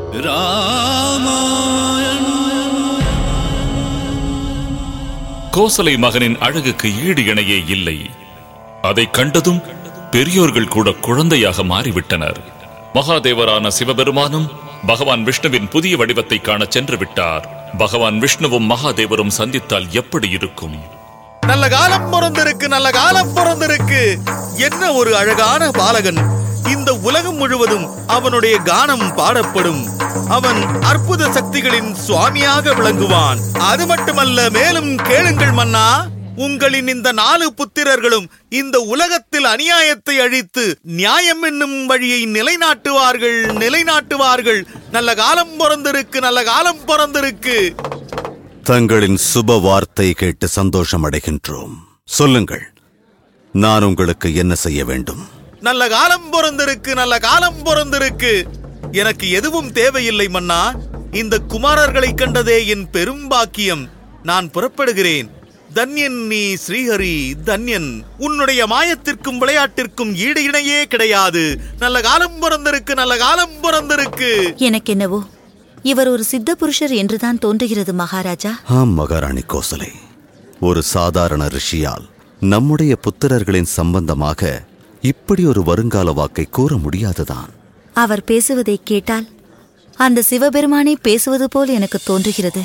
கோசலை மகனின் அழகுக்கு ஈடு இணையே இல்லை. அதை கண்டதும் பெரியோர்கள் கூட குழந்தையாக மாறிவிட்டனர். மகாதேவரான சிவபெருமானும் பகவான் விஷ்ணுவின் புதிய வடிவத்தை காண சென்று விட்டார். பகவான் விஷ்ணுவும் மகாதேவரும் சந்தித்தால் எப்படி இருக்கும்? நல்ல காலம் பிறந்திருக்கு, நல்ல காலம் பிறந்திருக்கு. என்ன ஒரு அழகான பாலகன்! இந்த உலகம் முழுவதும் அவனுடைய கானம் பாடப்படும். அவன் அற்புத சக்திகளின் சுவாமியாக விளங்குவான். அது மட்டுமல்ல, மேலும் கேளுங்கள் மன்னா. உங்களின் இந்த 4 புத்திரர்களும் இந்த உலகத்தில் அநியாயத்தை அழித்து நியாயம் என்னும் வழியை நிலைநாட்டுவார்கள். நல்ல காலம் பிறந்திருக்கு, நல்ல காலம் பிறந்திருக்கு. தங்களின் சுப வார்த்தை கேட்டு சந்தோஷம் அடைகின்றோம். சொல்லுங்கள், நான் உங்களுக்கு என்ன செய்ய வேண்டும்? நல்ல காலம் பிறந்திருக்கு, நல்ல காலம் பிறந்திருக்கு. எனக்கு எதுவும் தேவையில்லை மன்னா. இந்த குமாரர்களை கண்டதே என் பெரும் பாக்கியம். நான் புறப்படுகிறேன். தன்யன் நீ ஸ்ரீஹரி, தன்யன். உன்னுடைய மாயத்திற்கும் விளையாட்டிற்கும் ஈடு இணையே கிடையாது. நல்ல காலம் பிறந்திருக்கு, நல்ல காலம் பிறந்திருக்கு. எனக்கு என்னவோ இவர் ஒரு சித்த புருஷர் என்றுதான் தோன்றுகிறது மகாராஜா. ஆம் மகாராணி கோசலை, ஒரு சாதாரண ரிஷியால் நம்முடைய புத்திரர்களின் சம்பந்தமாக இப்படி ஒரு வருங்கால வாக்கை கூற முடியாதுதான். அவர் பேசுவதை கேட்டால் அந்த சிவபெருமானை பேசுவது போல் எனக்கு தோன்றுகிறது.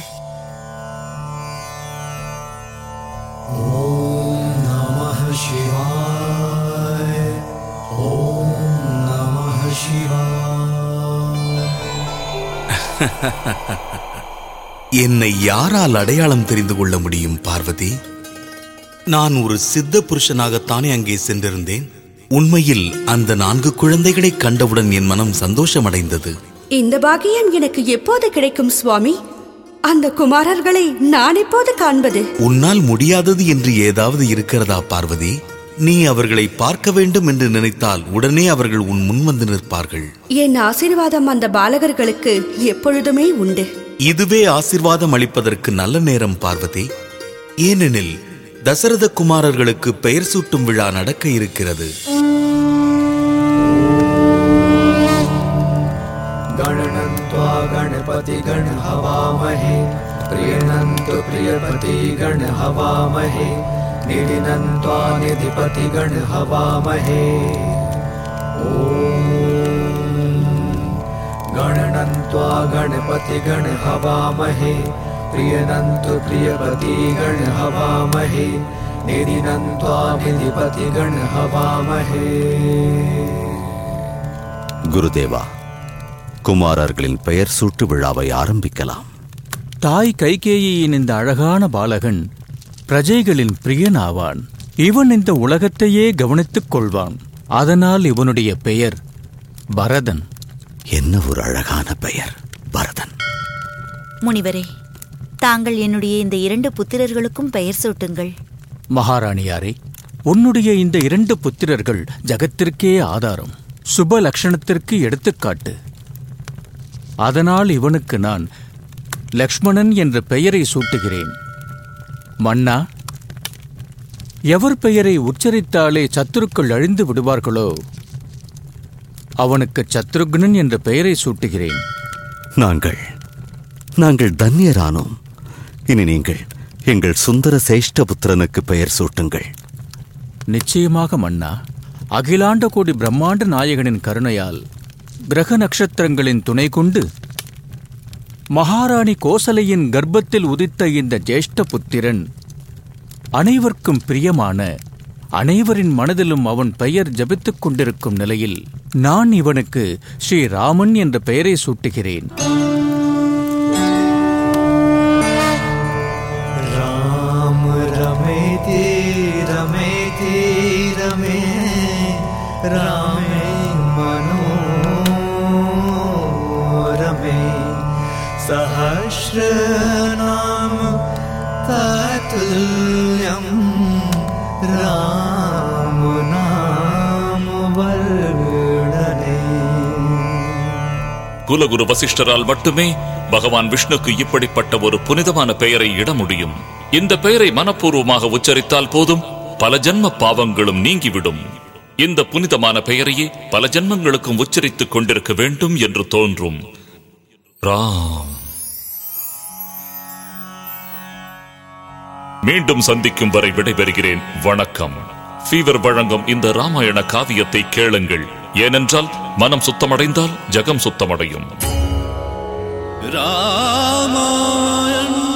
என்னை யாரால் அடையாளம் தெரிந்து கொள்ள முடியும் பார்வதி? நான் ஒரு சித்த புருஷனாகத்தானே அங்கே சென்றிருந்தேன். உண்மையில் அந்த 4 குழந்தைகளை கண்டவுடன் என் மனம் சந்தோஷமடைந்தது. இந்த பாக்கியம் எனக்கு எப்போது கிடைக்கும் சுவாமி? அந்த குமாரர்களை நான் எப்போது காண்பது? உன்னால் முடியாதது என்று ஏதாவது இருக்கிறதா பார்வதி? நீ அவர்களை பார்க்க வேண்டும் என்று நினைத்தால் உடனே அவர்கள் உன் முன் வந்து நிற்பார்கள். என் ஆசீர்வாதம் அந்த பாலகர்களுக்கு எப்பொழுதுமே உண்டு. இதுவே ஆசீர்வாதம் அளிப்பதற்கு நல்ல நேரம் பார்வதி. ஏனெனில் தசரத குமாரர்களுக்கு பெயர் சூட்டும் விழா நடக்க இருக்கிறது. गणनन्त्वा गणपतिगण हवामहे प्रियनन्तु प्रियपतिगण हवामहे निधिनन्त्वा निधिपतिगण हवामहे गणनन्त्वा गणपतिगण हवामहे प्रियनन्तु प्रियपतिगण हवामहे निधिनन्त्वा निधिपतिगण हवामहे. குருதேவா, குமாரர்களின் பெயர் சூட்டு விழாவை ஆரம்பிக்கலாம். தாய் கைகேயியின் இந்த அழகான பாலகன் பிரஜைகளின் பிரியன் ஆவான். இவன் இந்த உலகத்தையே கவனித்துக் கொள்வான். அதனால் இவனுடைய பெயர் பரதன். என்ன ஒரு அழகான பெயர், பரதன். முனிவரே, தாங்கள் என்னுடைய இந்த 2 புத்திரர்களுக்கும் பெயர் சூட்டுங்கள். மகாராணியாரே, உன்னுடைய இந்த 2 புத்திரர்கள் ஜகத்திற்கே ஆதாரம், சுப லட்சணத்திற்கு எடுத்துக்காட்டு. அதனால் இவனுக்கு நான் லக்ஷ்மணன் என்ற பெயரை சூட்டுகிறேன். மன்னா, எவர் பெயரை உச்சரித்தாலே சத்துருக்கள் அழிந்து விடுவார்களோ அவனுக்கு சத்ருக்னன் என்ற பெயரை சூட்டுகிறேன். நாங்கள் தன்யரானோம். இனி நீங்கள் எங்கள் சுந்தர சேஷ்டபுத்திரனுக்கு பெயர் சூட்டுங்கள். நிச்சயமாக மன்னா. அகிலாண்ட கோடி பிரம்மாண்ட நாயகனின் கருணையால் கிரக நட்சத்திரங்களின் துணை கொண்டு மகாராணி கோசலையின் கர்ப்பத்தில் உதித்த இந்த ஜேஷ்ட புத்திரன் அனைவருக்கும் பிரியமான, அனைவரின் மனதிலும் அவன் பெயர் ஜபித்துக் கொண்டிருக்கும் நிலையில் நான் இவனுக்கு ஸ்ரீராமன் என்ற பெயரை சூட்டுகிறேன். राम रमेति रमेति रमे रामे मनोरमे सहस्रनाम तत्तुल्यं राम नाम वर्णने. குலகுரு வசிஷ்டரால் மட்டுமே பகவான் விஷ்ணுக்கு இப்படிப்பட்ட ஒரு புனிதமான பெயரை இட முடியும். இந்த பெயரை மனப்பூர்வமாக உச்சரித்தால் போதும், பல ஜன்ம பாவங்களும் நீங்கிவிடும். இந்த புனிதமான பெயரையே பல ஜன்மங்களுக்கும் உச்சரித்துக் கொண்டிருக்க வேண்டும் என்று தோன்றும். ராம். மீண்டும் சந்திக்கும் வரை விடைபெறுகிறேன். வணக்கம். ஃபீவர் வழங்கும் இந்த ராமாயண காவியத்தை கேளுங்கள். ஏனென்றால் மனம் சுத்தமடைந்தால் ஜகம் சுத்தமடையும். ராமாயணம்.